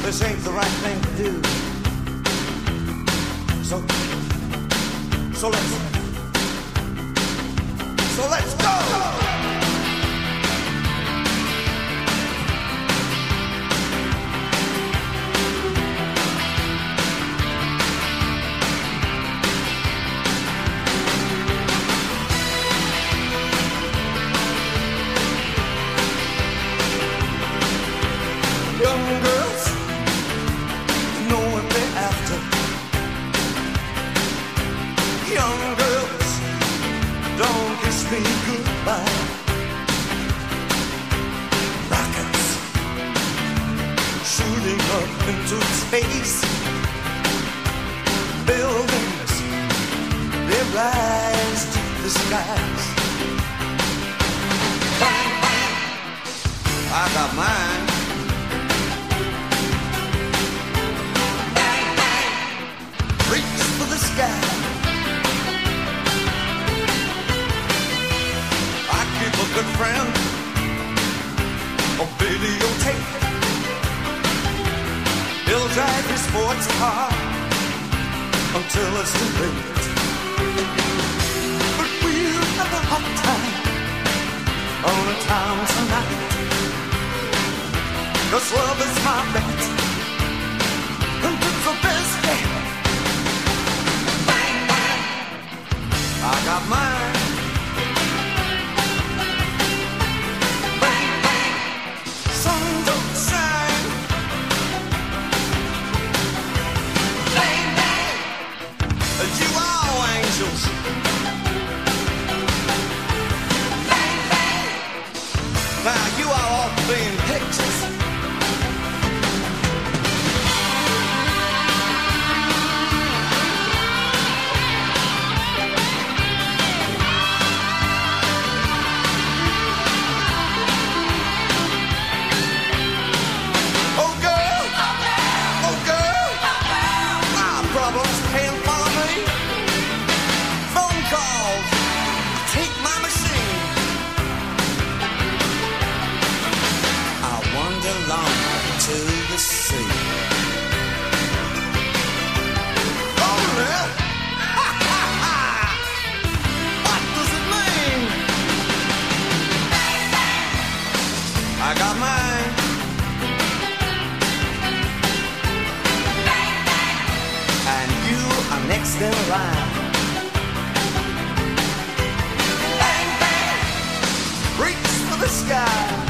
this ain't the right thing to do. So let's go. Young girls know what they're after. Young girls, don't kiss me goodbye. Rockets shooting up into space. Buildings, they rise to the skies. Bang, bang, I got mine. Reach for the sky. I keep a good friend, a videotape. He'll drive his sports car until it's too late. But we'll have a hot time on the town tonight. 'Cause love is my bet, and it's the best bet. I got mine. Bang, bang. Sun don't shine. Bang, bang. You are angels. Bang, bang. Now you are all being pictures. To the sea. Oh, yeah. What does it mean? I got mine. And you are next in line. Bang, bang. Reach for the sky.